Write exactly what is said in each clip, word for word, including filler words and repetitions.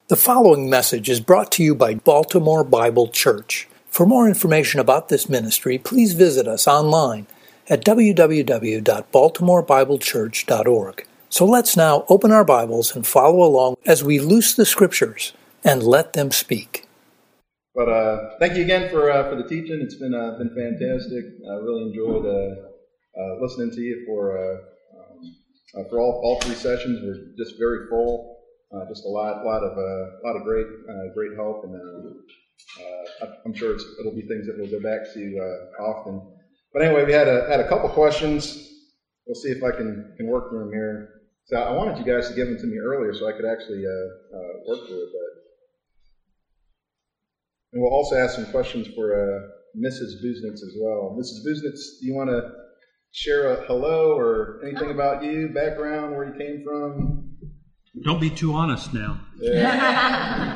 The following message is brought to you by Baltimore Bible Church. For more information about this ministry, please visit us online at w w w dot baltimore bible church dot org. So let's now open our Bibles and follow along as we loose the Scriptures and let them speak. But uh, thank you again for uh, for the teaching. It's been uh, been fantastic. I really enjoyed uh, uh, listening to you for uh, um, uh, for all, all three sessions. We're just very full. Uh, just a lot, lot of, uh, lot of great, uh, great help, and uh, uh, I'm sure it's, it'll be things that we'll go back to uh, often. But anyway, we had a had a couple questions. We'll see if I can can work through them here. So I wanted you guys to give them to me earlier so I could actually uh, uh, work through it. But and we'll also ask some questions for uh, Missus Busenitz as well. Missus Busenitz, do you want to share a hello or anything about you, background, where you came from? Don't be too honest now. Yeah.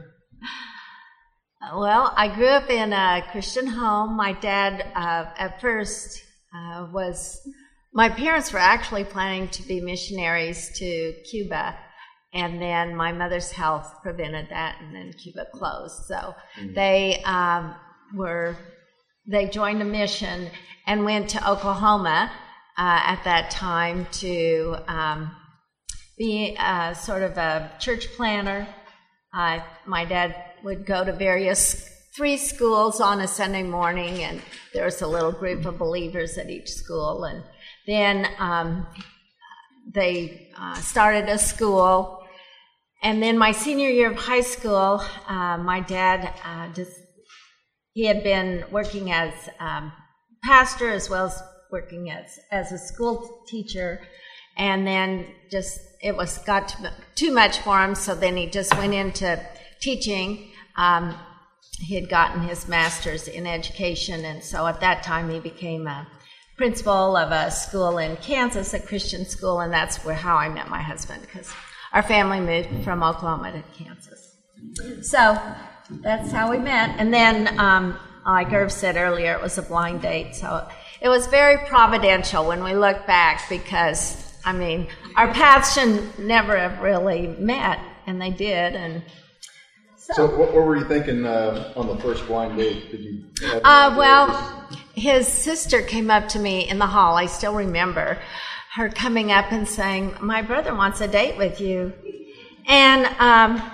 Well, I grew up in a Christian home. My dad, uh, at first, uh, was, my parents were actually planning to be missionaries to Cuba, and then my mother's health prevented that, and then Cuba closed. So mm-hmm. they um, were, they joined a mission and went to Oklahoma uh, at that time to um, be uh, sort of a church planner. Uh, my dad would go to various three schools on a Sunday morning, and there was a little group of believers at each school. And then um, they uh, started a school. And then my senior year of high school, uh, my dad uh, just he had been working as um, pastor as well as working as as a school teacher. And then just, it was got to, too much for him, so then he just went into teaching. Um, he had gotten his master's in education, and so at that time he became a principal of a school in Kansas, a Christian school, and that's where how I met my husband, because our family moved from Oklahoma to Kansas. So that's how we met. And then, um, like Irv said earlier, it was a blind date, so it was very providential when we look back, because I mean, our paths should never have really met, and they did. And so, so what, what were you thinking uh, on the first blind date? Did you? Uh, well, his sister came up to me in the hall. I still remember her coming up and saying, "My brother wants a date with you," and um,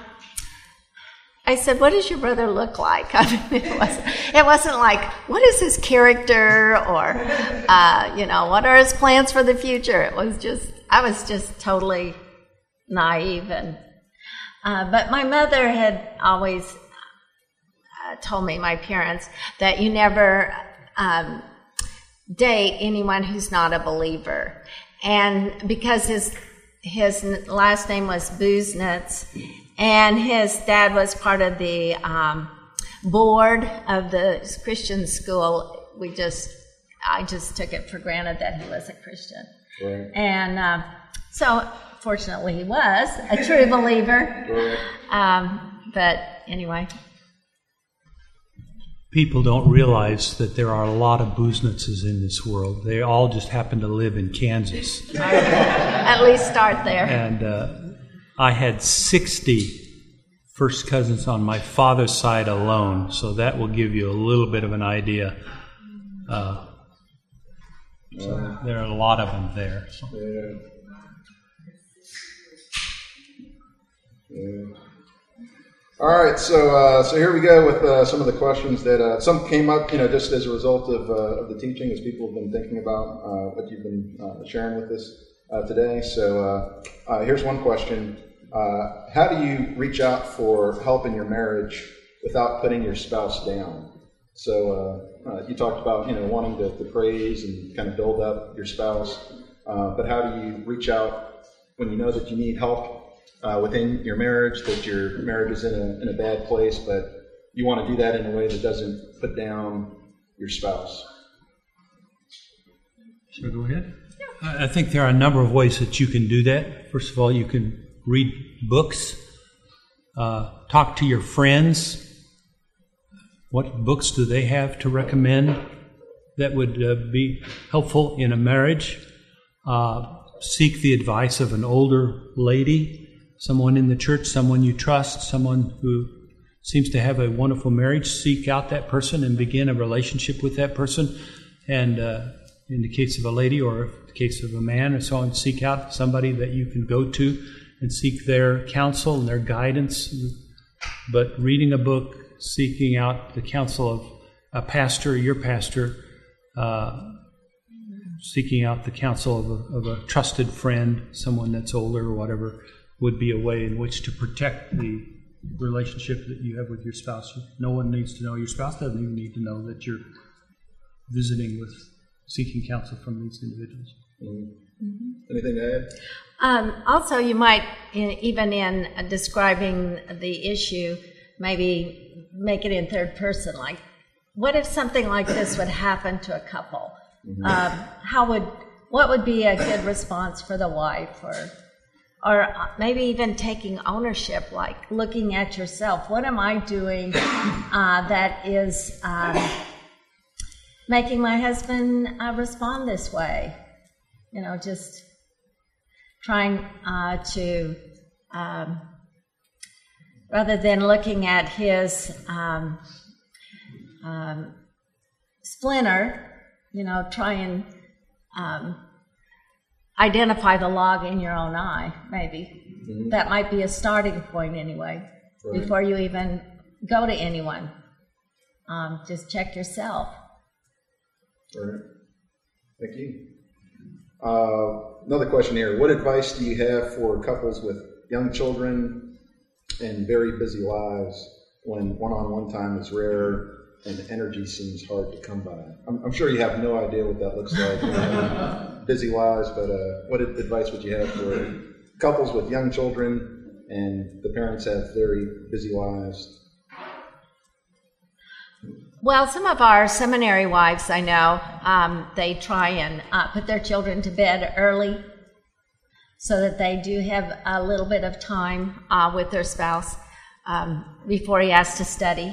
I said, "What does your brother look like?" I mean, it wasn't, it wasn't like, what is his character, or, uh, you know, what are his plans for the future? It was just, I was just totally naive. And uh, but my mother had always uh, told me, my parents, that you never um, date anyone who's not a believer. And because his his last name was Busenitz, and his dad was part of the um, board of the Christian school, we just, I just took it for granted that he was a Christian. Right. And uh, so, fortunately, he was a true believer. Right. Um, but anyway. People don't realize that there are a lot of Busenitzes in this world. They all just happen to live in Kansas. At least start there. And uh, I had sixty first cousins on my father's side alone, so that will give you a little bit of an idea. Uh, so there are a lot of them there. So. Yeah. Yeah. All right, so uh, so here we go with uh, some of the questions that uh, some came up, you know, just as a result of uh, of the teaching, as people have been thinking about uh, what you've been uh, sharing with us uh, today. So uh, uh, here's one question. Uh, how do you reach out for help in your marriage without putting your spouse down? So uh, uh, you talked about, you know, wanting to, to praise and kind of build up your spouse, uh, but how do you reach out when you know that you need help uh, within your marriage, that your marriage is in a in a bad place, but you want to do that in a way that doesn't put down your spouse? Should I go ahead? I think there are a number of ways that you can do that. First of all, you can read books, uh, talk to your friends. What books do they have to recommend that would uh, be helpful in a marriage? Uh, seek the advice of an older lady someone in the church, someone you trust, someone who seems to have a wonderful marriage, seek out that person and begin a relationship with that person. And uh, in the case of a lady or in the case of a man or so on, seek out somebody that you can go to and seek their counsel and their guidance. But reading a book, seeking out the counsel of a pastor, your pastor, uh, seeking out the counsel of a, of a trusted friend, someone that's older or whatever, would be a way in which to protect the relationship that you have with your spouse. No one needs to know. Your spouse doesn't even need to know that you're visiting with, seeking counsel from these individuals. Mm-hmm. Mm-hmm. Anything to add? Um, also, you might, in, even in describing the issue, maybe make it in third person. Like, what if something like this would happen to a couple? Mm-hmm. Um, how would, what would be a good response for the wife, or, or maybe even taking ownership, like looking at yourself. What am I doing uh, that is um, making my husband uh, respond this way? You know, just trying uh, to, um, rather than looking at his um, um, splinter, you know, try and um, identify the log in your own eye, maybe. Mm-hmm. That might be a starting point anyway, right, before you even go to anyone. Um, just check yourself. Right. Thank you. Uh, another question here. What advice do you have for couples with young children and very busy lives when one-on-one time is rare and energy seems hard to come by? I'm, I'm sure you have no idea what that looks like, you know, busy lives, but uh, what advice would you have for couples with young children and the parents have very busy lives? Well, some of our seminary wives, I know, um, they try and uh, put their children to bed early so that they do have a little bit of time uh, with their spouse um, before he has to study.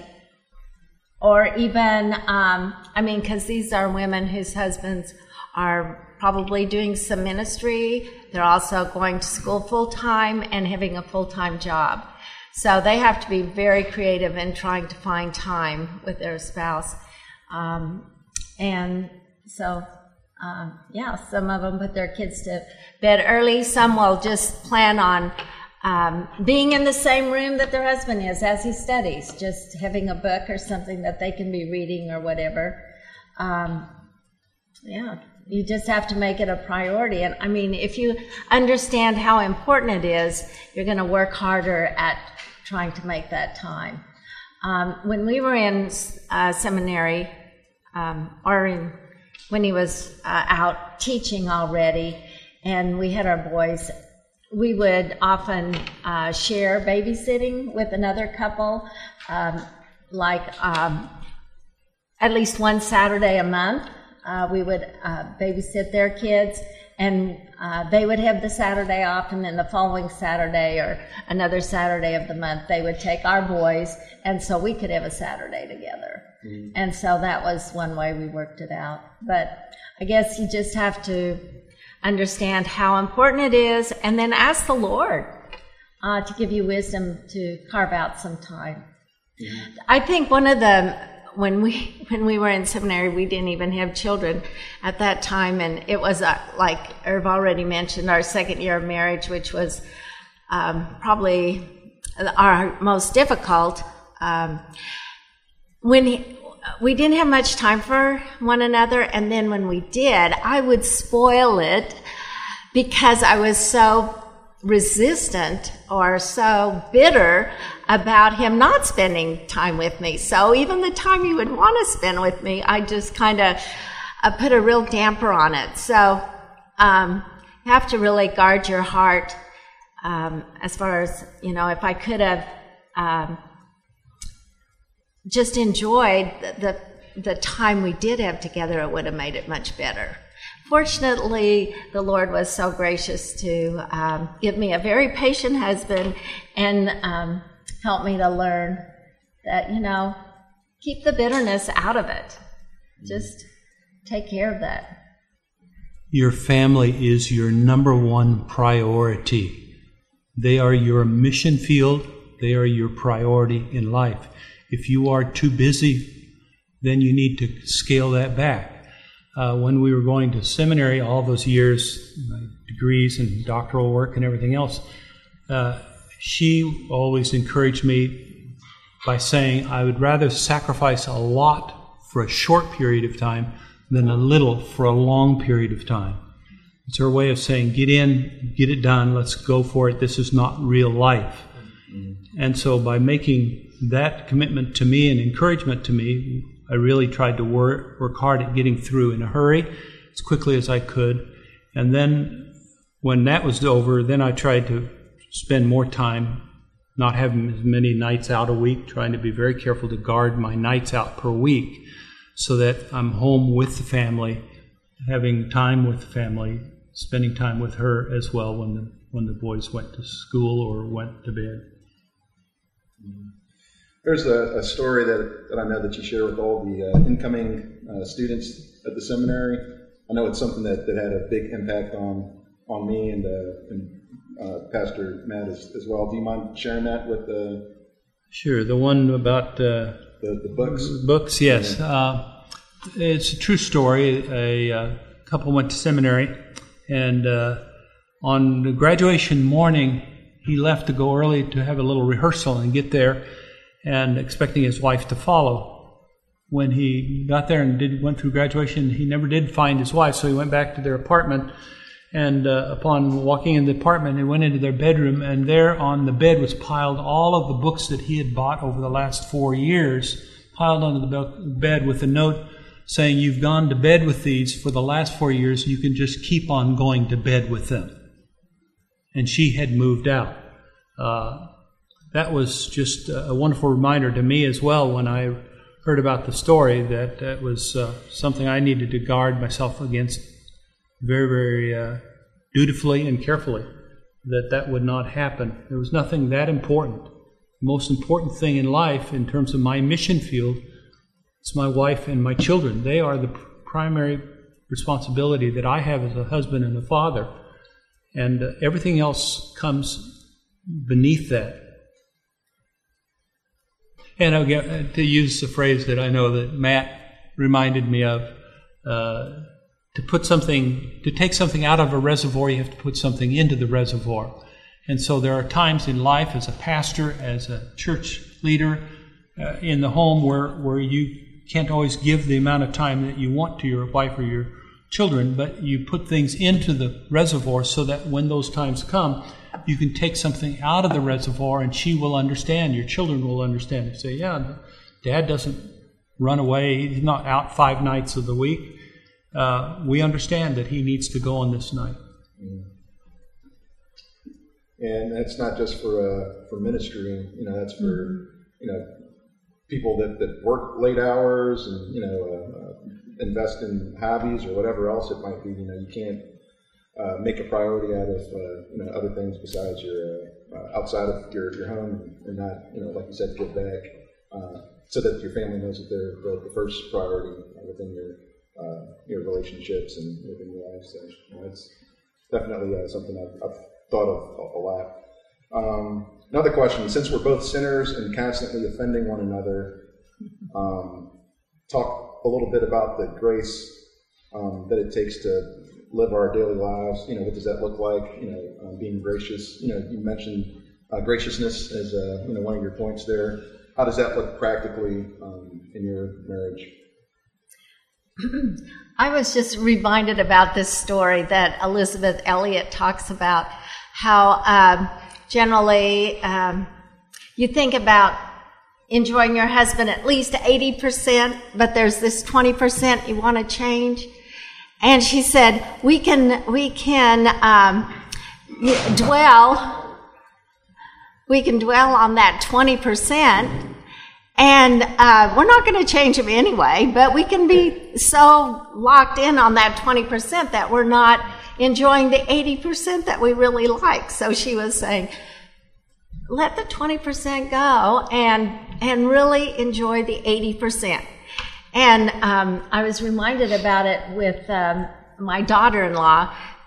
Or even, um, I mean, because these are women whose husbands are probably doing some ministry. They're also going to school full-time and having a full-time job. So they have to be very creative in trying to find time with their spouse. Um, and so, uh, yeah, some of them put their kids to bed early. Some will just plan on um, being in the same room that their husband is as he studies, just having a book or something that they can be reading or whatever. Um, yeah, you just have to make it a priority. And I mean, if you understand how important it is, you're going to work harder at trying to make that time. Um, when we were in uh, seminary, um, or in, when he was uh, out teaching already, and we had our boys, we would often uh, share babysitting with another couple, um, like um, at least one Saturday a month. Uh, we would uh, babysit their kids, and uh, they would have the Saturday off, and then the following Saturday or another Saturday of the month, they would take our boys, and so we could have a Saturday together. Mm-hmm. And so that was one way we worked it out. But I guess you just have to understand how important it is, and then ask the Lord uh, to give you wisdom to carve out some time. Mm-hmm. I think one of the When we when we were in seminary, we didn't even have children at that time, and it was uh, like Irv already mentioned, our second year of marriage, which was um, probably our most difficult. Um, when he, we didn't have much time for one another, and then when we did, I would spoil it because I was so resistant or so bitter about him not spending time with me. So even the time he would want to spend with me, I just kind of uh, put a real damper on it. So um, you have to really guard your heart um, as far as, you know, if I could have um, just enjoyed the, the, the time we did have together, it would have made it much better. Fortunately, the Lord was so gracious to um, give me a very patient husband and um, help me to learn that, you know, keep the bitterness out of it. Just take care of that. Your family is your number one priority. They are your mission field. They are your priority in life. If you are too busy, then you need to scale that back. Uh, when we were going to seminary all those years, my degrees and doctoral work and everything else, uh, she always encouraged me by saying, I would rather sacrifice a lot for a short period of time than a little for a long period of time. It's her way of saying, get in, get it done, let's go for it. This is not real life. Mm-hmm. And so by making that commitment to me and encouragement to me, I really tried to work, work hard at getting through in a hurry, as quickly as I could. And then when that was over, then I tried to spend more time, not having as many nights out a week, trying to be very careful to guard my nights out per week so that I'm home with the family, having time with the family, spending time with her as well when the, when the boys went to school or went to bed. There's a, a story that, that I know that you share with all the uh, incoming uh, students at the seminary. I know it's something that, that had a big impact on on me and, uh, and uh, Pastor Matt as, as well. Do you mind sharing that with the? Sure, the one about uh, the, the books. Books, yes. Yeah. Uh, it's a true story. A, a couple went to seminary, and uh, on the graduation morning, he left to go early to have a little rehearsal and get there, and expecting his wife to follow. When he got there and did went through graduation, he never did find his wife, so he went back to their apartment. And uh, upon walking in the apartment, he went into their bedroom, and there on the bed was piled all of the books that he had bought over the last four years, piled onto the bed with a note saying, "You've gone to bed with these for the last four years. You can just keep on going to bed with them." And she had moved out. Uh, that was just a wonderful reminder to me as well when I heard about the story, that that was uh, something I needed to guard myself against very, very uh, dutifully and carefully, that that would not happen. There was nothing that important. The most important thing in life in terms of my mission field is my wife and my children. They are the primary responsibility that I have as a husband and a father. And uh, everything else comes beneath that. And I'll get, to use the phrase that I know that Matt reminded me of, uh, to put something, to take something out of a reservoir, you have to put something into the reservoir. And so there are times in life as a pastor, as a church leader, uh, in the home where, where you can't always give the amount of time that you want to your wife or your children, but you put things into the reservoir so that when those times come, you can take something out of the reservoir and she will understand, your children will understand. You say, yeah, Dad doesn't run away, he's not out five nights of the week. Uh, we understand that he needs to go on this night. And that's not just for uh, for ministry, you know, that's for, you know, people that, that work late hours and, you know, uh, invest in hobbies or whatever else it might be. You know, you can't uh, make a priority out of, uh, you know, other things besides your, uh, outside of your, your home and not, you know, like you said, give back uh, so that your family knows that they're the, the first priority within your Uh, your relationships and within your life. So you know, it's definitely uh, something I've, I've thought of a, a lot. Um, another question: since we're both sinners and constantly offending one another, um, talk a little bit about the grace um, that it takes to live our daily lives. You know, what does that look like? You know, um, being gracious. You know, you mentioned uh, graciousness as uh, you know one of your points there. How does that look practically um, in your marriage? I was just reminded about this story that Elizabeth Elliot talks about, how um, generally um, you think about enjoying your husband at least eighty percent, but there's this twenty percent you want to change. And she said, we can, we can um, dwell, we can dwell on that twenty percent. And uh, we're not going to change him anyway, but we can be so locked in on that twenty percent that we're not enjoying the eighty percent that we really like. So she was saying, let the twenty percent go and and really enjoy the eighty percent. And um, I was reminded about it with um, my daughter-in-law.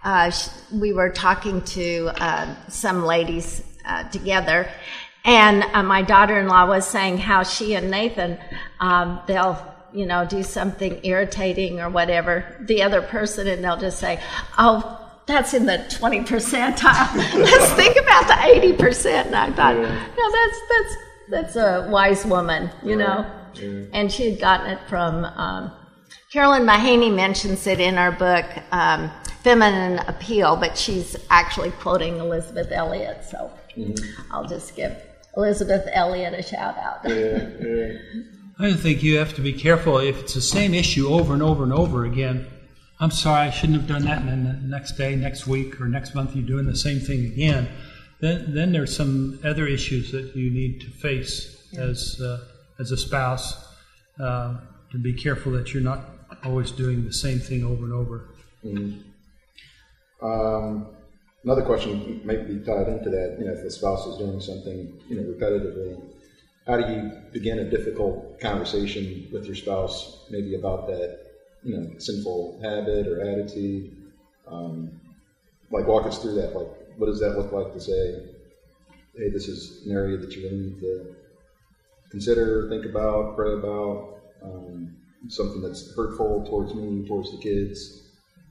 uh, sh- we were talking to uh, some ladies uh, together, and uh, my daughter-in-law was saying how she and Nathan, um, they'll, you know, do something irritating or whatever, the other person, and they'll just say, oh, that's in the twenty percentile. Let's think about the eighty percent. And I thought, yeah. no, that's that's that's a wise woman, you right. know. Yeah. And she had gotten it from, um, Carolyn Mahaney mentions it in her book, um, Feminine Appeal, but she's actually quoting Elizabeth Elliot, so mm-hmm. I'll just give Elizabeth Elliot a shout out. Yeah, yeah. I think you have to be careful. If it's the same issue over and over and over again, I'm sorry, I shouldn't have done that, and then the next day, next week, or next month you're doing the same thing again, then then there's some other issues that you need to face yeah. as uh, as a spouse, uh, to be careful that you're not always doing the same thing over and over. Mm-hmm. Um, another question may be tied into that, you know, if the spouse is doing something, you know, repetitively, how do you begin a difficult conversation with your spouse, maybe about that, you know, sinful habit or attitude? Um, like, walk us through that. Like, what does that look like to say, hey, this is an area that you really need to consider, think about, pray about, um, something that's hurtful towards me, towards the kids?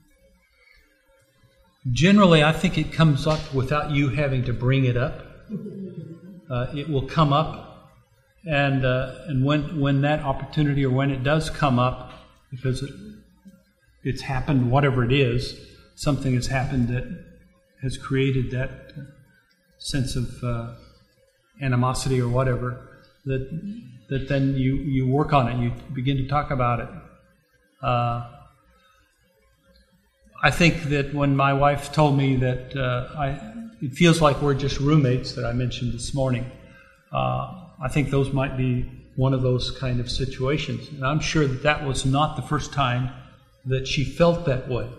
Generally, I think it comes up without you having to bring it up. Uh, it will come up, and uh, and when when that opportunity, or when it does come up, because it, it's happened, whatever it is, something has happened that has created that sense of uh, animosity or whatever, that that then you, you work on it, you begin to talk about it. Uh, I think that when my wife told me that uh, I, it feels like we're just roommates, that I mentioned this morning, uh, I think those might be one of those kind of situations. And I'm sure that that was not the first time that she felt that way.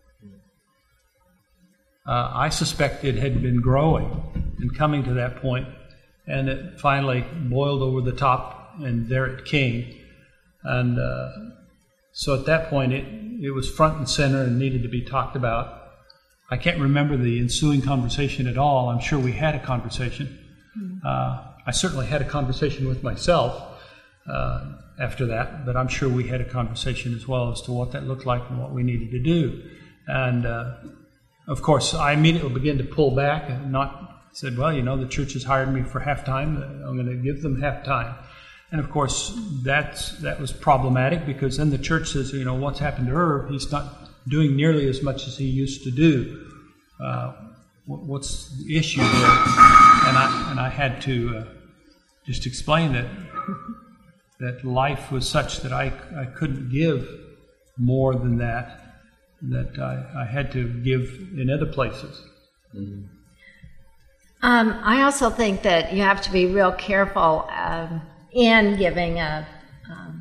Uh, I suspect it had been growing and coming to that point, and it finally boiled over the top, and there it came. And uh, so at that point, it, it was front and center and needed to be talked about. I can't remember the ensuing conversation at all. I'm sure we had a conversation. Mm-hmm. Uh, I certainly had a conversation with myself uh, after that, but I'm sure we had a conversation as well as to what that looked like and what we needed to do. And uh, of course, I immediately began to pull back and not said, well, you know, the church has hired me for half-time. I'm going to give them half-time. And of course, that's, that was problematic, because then the church says, you know, what's happened to Irv? He's not doing nearly as much as he used to do. Uh, what's the issue there? And I, and I had to uh, just explain that that life was such that I, I couldn't give more than that, that I, I had to give in other places. Mm-hmm. Um, I also think that you have to be real careful um, in giving a, um,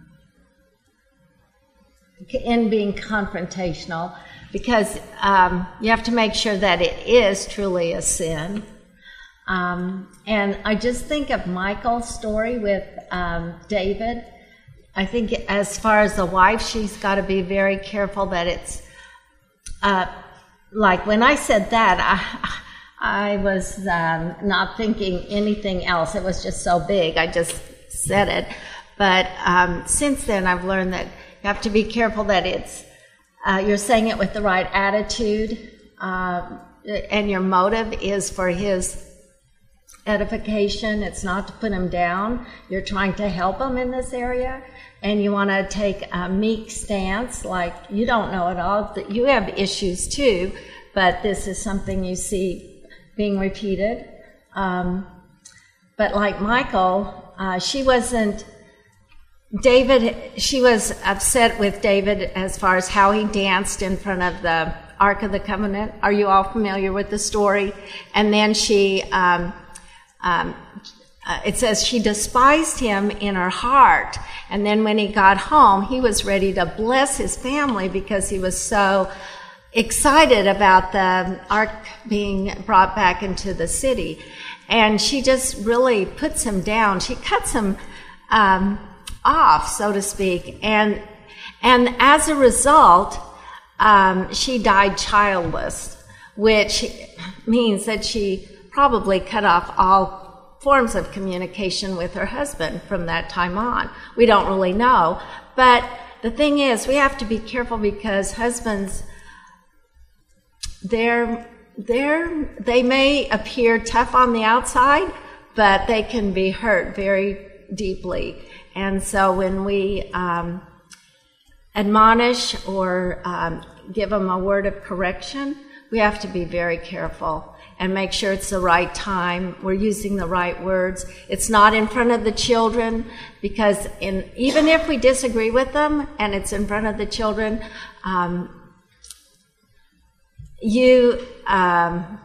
in being confrontational, because um, you have to make sure that it is truly a sin. Um, and I just think of Michal's story with um, David. I think as far as the wife, she's got to be very careful that it's, uh, like when I said that, I, I was um, not thinking anything else. It was just so big. I just said it. But um, since then, I've learned that you have to be careful that it's uh, you're saying it with the right attitude, uh, and your motive is for his edification. It's not to put him down. You're trying to help him in this area, and you want to take a meek stance, like you don't know it all. You have issues too, but this is something you see being repeated. Um, but like Michal, uh, she wasn't, David, she was upset with David as far as how he danced in front of the Ark of the Covenant. Are you all familiar with the story? And then she, um, um, uh, it says she despised him in her heart. And then when he got home, he was ready to bless his family because he was so excited about the ark being brought back into the city. And she just really puts him down. She cuts him um, off, so to speak. And and as a result, um, she died childless, which means that she probably cut off all forms of communication with her husband from that time on. We don't really know. But the thing is, we have to be careful because husbands, they're, they're, they may appear tough on the outside, but they can be hurt very deeply. And so when we um, admonish or um, give them a word of correction, we have to be very careful and make sure it's the right time. We're using the right words. It's not in front of the children, because in, even if we disagree with them and it's in front of the children, um, you um,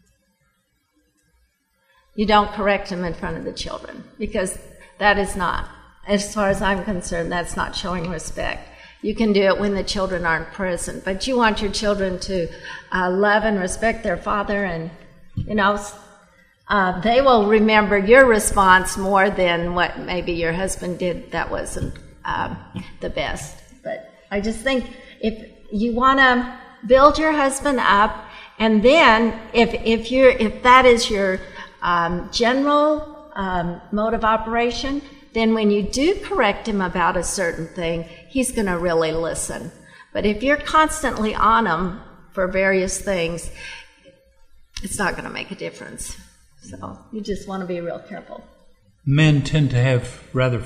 you don't correct them in front of the children, because that is not, as far as I'm concerned, that's not showing respect. You can do it when the children aren't present, but you want your children to uh, love and respect their father, and, you know, uh, they will remember your response more than what maybe your husband did that wasn't um, the best. But I just think if you want to build your husband up, and then if if you're if that is your um, general um, mode of operation, then when you do correct him about a certain thing, he's going to really listen. But if you're constantly on him for various things, it's not going to make a difference. So you just want to be real careful. Men tend to have rather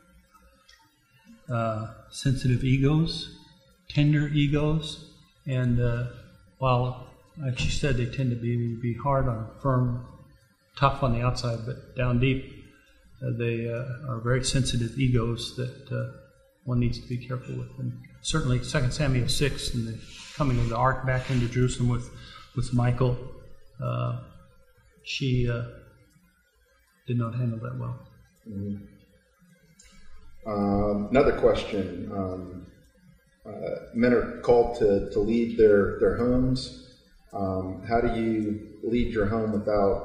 uh, sensitive egos, tender egos, and uh, while, like she said, they tend to be, be hard on, firm, tough on the outside, but down deep, Uh, they uh, are very sensitive egos that uh, one needs to be careful with. And certainly Second Samuel six and the coming of the ark back into Jerusalem with, with Michal, uh, she uh, did not handle that well. Mm-hmm. Um, another question. Um, uh, men are called to, to lead their, their homes. Um, how do you lead your home without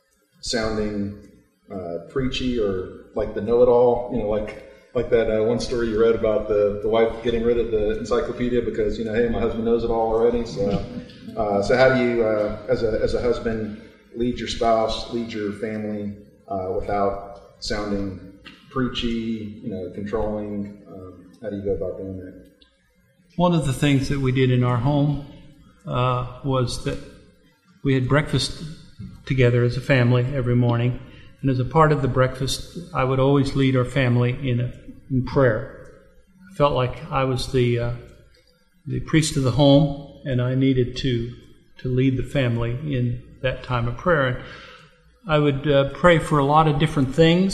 sounding Uh, preachy or like the know-it-all, you know, like like that uh, one story you read about the, the wife getting rid of the encyclopedia because, you know, hey, my husband knows it all already. So, uh, so how do you, uh, as a as a husband, lead your spouse, lead your family uh, without sounding preachy, you know, controlling? Um, how do you go about doing that? One of the things that we did in our home uh, was that we had breakfast together as a family every morning. And as a part of the breakfast, I would always lead our family in, a, in prayer. I felt like I was the uh, the priest of the home, and I needed to to lead the family in that time of prayer. And I would uh, pray for a lot of different things.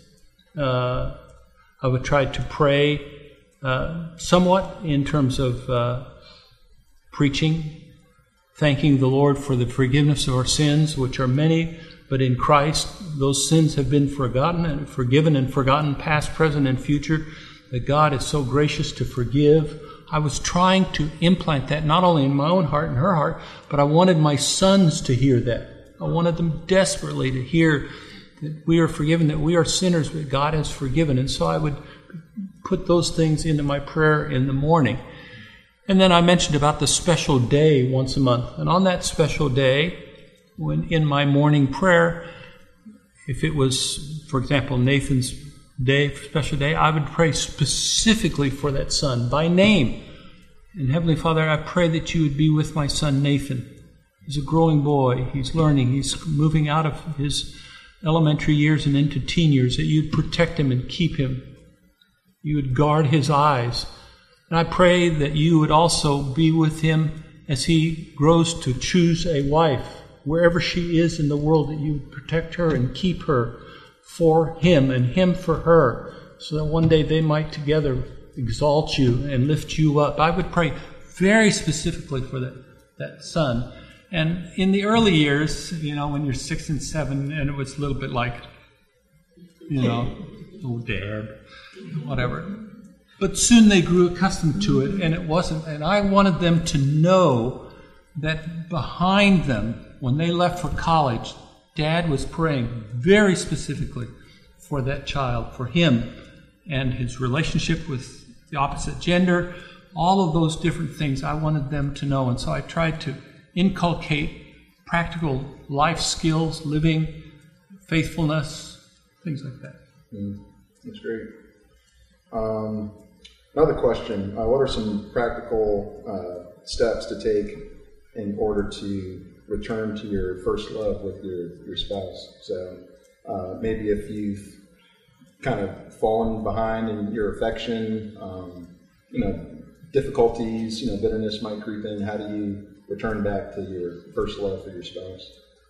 Uh, I would try to pray uh, somewhat in terms of uh, preaching, thanking the Lord for the forgiveness of our sins, which are many. But in Christ, those sins have been forgotten and forgiven and forgotten, past, present, and future, that God is so gracious to forgive. I was trying to implant that not only in my own heart and her heart, but I wanted my sons to hear that. I wanted them desperately to hear that we are forgiven, that we are sinners, but God has forgiven. And so I would put those things into my prayer in the morning. And then I mentioned about the special day once a month. And on that special day, when in my morning prayer, if it was, for example, Nathan's day, special day, I would pray specifically for that son by name. And Heavenly Father, I pray that you would be with my son Nathan. He's a growing boy. He's learning. He's moving out of his elementary years and into teen years, that you'd protect him and keep him. You would guard his eyes. And I pray that you would also be with him as he grows to choose a wife. Wherever she is in the world, that you would protect her and keep her for him and him for her, so that one day they might together exalt you and lift you up. I would pray very specifically for that, that son. And in the early years, you know, when you're six and seven, and it was a little bit like, you know, oh, Dad, whatever. But soon they grew accustomed to it, and it wasn't. And I wanted them to know that behind them, when they left for college, Dad was praying very specifically for that child, for him and his relationship with the opposite gender, all of those different things I wanted them to know. And so I tried to inculcate practical life skills, living, faithfulness, things like that. Mm, that's great. Um, another question, uh, what are some practical uh, steps to take in order to return to your first love with your, your spouse? So uh, maybe if you've kind of fallen behind in your affection, um, you know, difficulties, you know, bitterness might creep in. How do you return back to your first love for your spouse?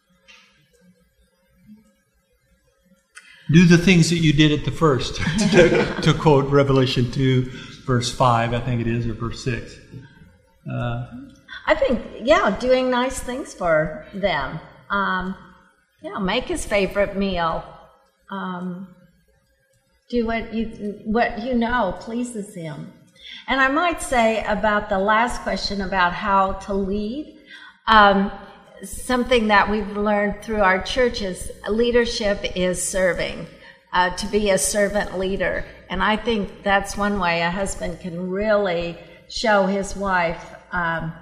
Do the things that you did at the first, to, to quote Revelation two, verse five, I think it is, or verse six. Uh, I think, yeah, doing nice things for them. Um, yeah, make his favorite meal. Um, do what you what you know pleases him. And I might say about the last question about how to lead, um, something that we've learned through our church is leadership is serving, uh, to be a servant leader. And I think that's one way a husband can really show his wife um,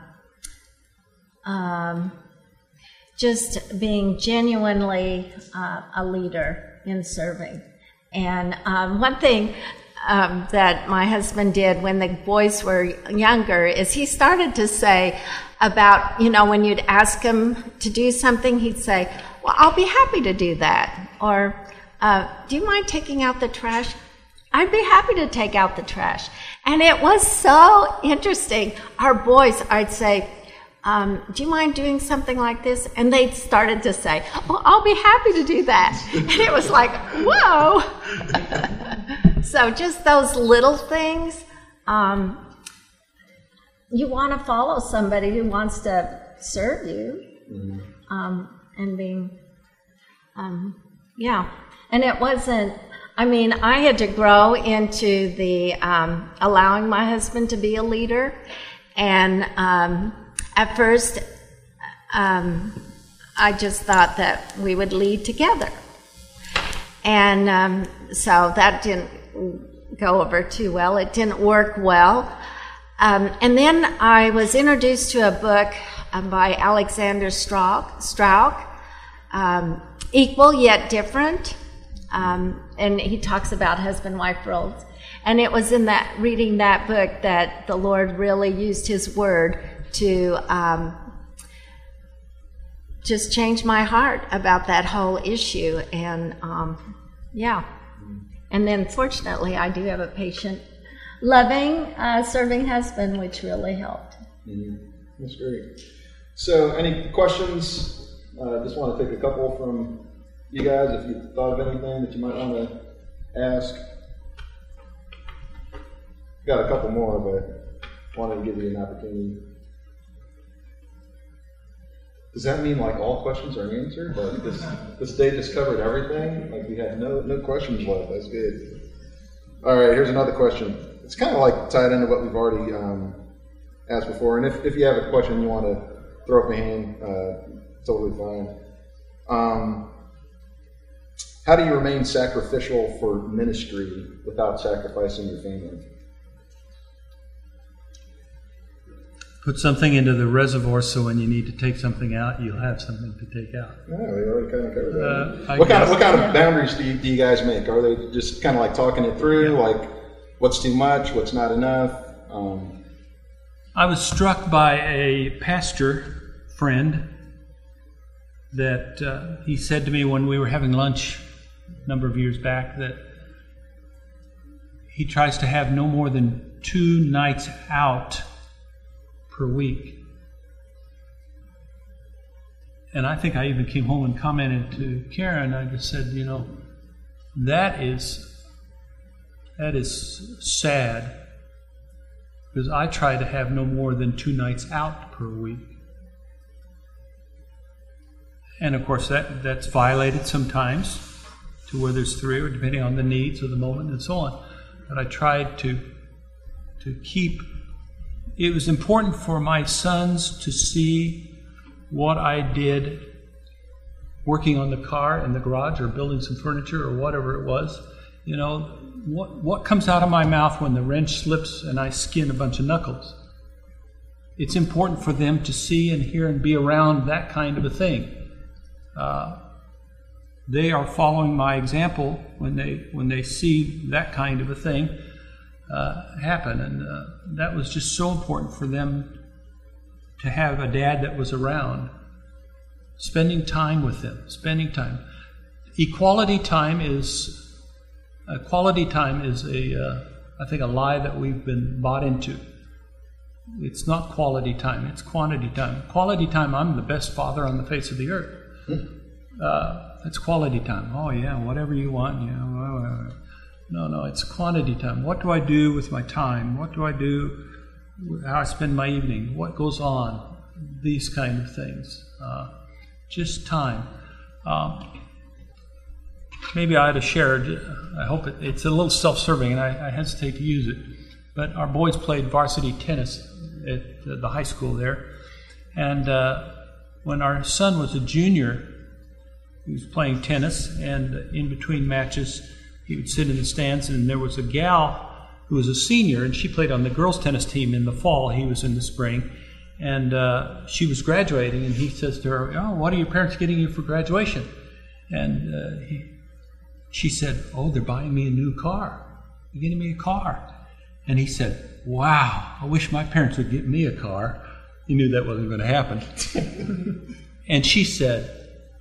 um, just being genuinely uh, a leader in serving. And um, one thing um, that my husband did when the boys were younger is he started to say about, you know, when you'd ask him to do something, he'd say, well, I'll be happy to do that. Or, uh, do you mind taking out the trash? I'd be happy to take out the trash. And it was so interesting. Our boys, I'd say, um, do you mind doing something like this? And they started to say, well, I'll be happy to do that. And it was like, whoa. So just those little things. Um, you want to follow somebody who wants to serve you. Mm-hmm. um, and being, um, yeah. And it wasn't, I mean, I had to grow into the um, allowing my husband to be a leader. And um, at first, um, I just thought that we would lead together. And um, so that didn't go over too well. It didn't work well. Um, and then I was introduced to a book um, by Alexander Strauch, Strauch um, Equal Yet Different. Um, and he talks about husband-wife roles. And it was in that reading that book that the Lord really used his word to um, just change my heart about that whole issue. And um, yeah. And then fortunately I do have a patient, loving, uh, serving husband, which really helped. Mm-hmm. That's great. So any questions? I uh, just want to take a couple from you guys, if you thought of anything that you might want to ask. Got a couple more, but wanted to give you an opportunity. Does that mean like all questions are answered? Like this, this day just covered everything? Like we have no no questions left. That's good. All right, here's another question. It's kind of like tied into what we've already um, asked before. And if, if you have a question you want to throw up a hand, uh, totally fine. Um, how do you remain sacrificial for ministry without sacrificing your family? Put something into the reservoir so when you need to take something out, you'll have something to take out. Yeah, we already kind of covered that. Uh, what kind of what kind of boundaries do you, do you guys make? Are they just kind of like talking it through, yeah. like what's too much, what's not enough? Um, I was struck by a pastor friend that uh, he said to me when we were having lunch a number of years back that he tries to have no more than two nights out per week. And I think I even came home and commented to Karen. I just said, you know, that is that is sad, because I try to have no more than two nights out per week. And of course that that's violated sometimes to where there's three, or depending on the needs of the moment and so on. But I tried to to keep. It was important for my sons to see what I did working on the car in the garage or building some furniture or whatever it was. You know, what what comes out of my mouth when the wrench slips and I skin a bunch of knuckles? It's important for them to see and hear and be around that kind of a thing. Uh, they are following my example when they when they see that kind of a thing uh, happen, and uh, that was just so important for them to have a dad that was around, spending time with them, spending time. Equality time is uh, quality time is a uh, I think a lie that we've been bought into. It's not quality time, it's quantity time. Quality time, I'm the best father on the face of the earth. Uh, it's quality time. Oh yeah, whatever you want. You know, no, no, it's quantity time. What do I do with my time? What do I do? How I spend my evening? What goes on? These kind of things. Uh, just time. Um, maybe I ought to share. I hope it, it's a little self-serving, and I, I hesitate to use it. But our boys played varsity tennis at the high school there, and uh, when our son was a junior, he was playing tennis, and in between matches, he would sit in the stands, and there was a gal who was a senior, and she played on the girls' tennis team in the fall. He was in the spring, and uh, she was graduating, and he says to her, "Oh, what are your parents getting you for graduation?" And uh, he, she said, "Oh, they're buying me a new car. They're getting me a car." And he said, "Wow, I wish my parents would get me a car." He knew that wasn't going to happen. And she said,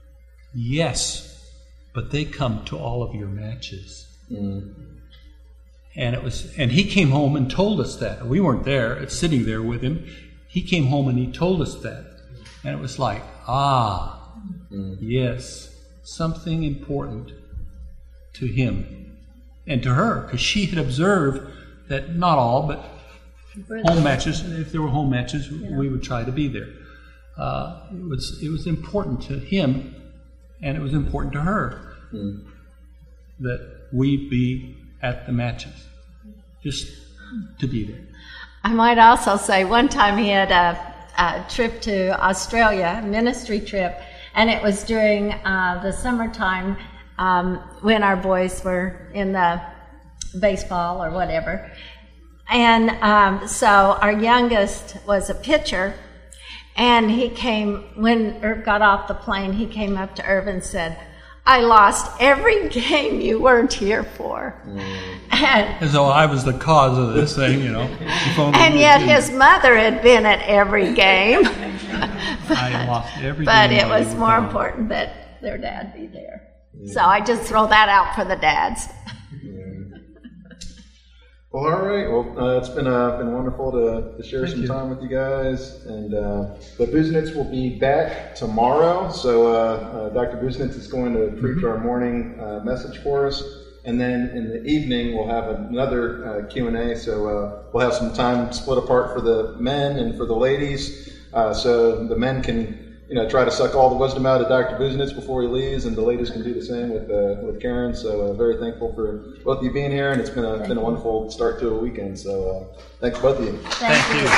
"Yes, but they come to all of your matches." Mm. And it was, and he came home and told us that. We weren't there, sitting there with him. He came home and he told us that. And it was like, ah, mm. yes, something important to him and to her, because she had observed that not all, but home matches, if there were home matches, yeah. we would try to be there. Uh, it was it was important to him, and it was important to her mm. that we be at the matches, just to be there. I might also say one time he had a, a trip to Australia, a ministry trip, and it was during uh, the summertime um, when our boys were in the baseball or whatever. And um, so our youngest was a pitcher, and he came, when Irv got off the plane, he came up to Irv and said, "I lost every game you weren't here for." Mm. And, As though I was the cause of this thing, you know. And yet his mother had been at every game. but I lost every but game. But it was more gone. important that their dad be there. Yeah. So I just throw that out for the dads. Well, all right. Well, uh, it's been uh, been wonderful to, to share Thank some you. time with you guys. And uh, the Busenitz will be back tomorrow. So uh, uh, Doctor Busenitz is going to preach mm-hmm. our morning uh, message for us. And then in the evening, we'll have another uh, Q and A. So uh, we'll have some time split apart for the men and for the ladies. Uh, so the men can, you know, try to suck all the wisdom out of Doctor Busenitz before he leaves, and the ladies can do the same with uh, with Karen. So uh, very thankful for both of you being here, and it's been a Thank been a wonderful you. start to a weekend. So uh, thanks both of you. Thank, Thank you. you.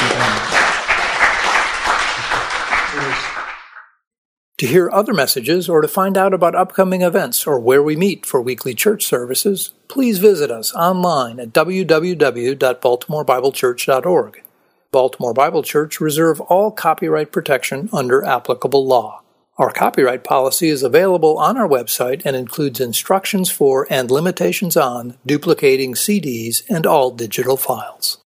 Thank you. To hear other messages or to find out about upcoming events or where we meet for weekly church services, please visit us online at w w w dot baltimore bible church dot org. Baltimore Bible Church reserve all copyright protection under applicable law. Our copyright policy is available on our website and includes instructions for and limitations on duplicating C Ds and all digital files.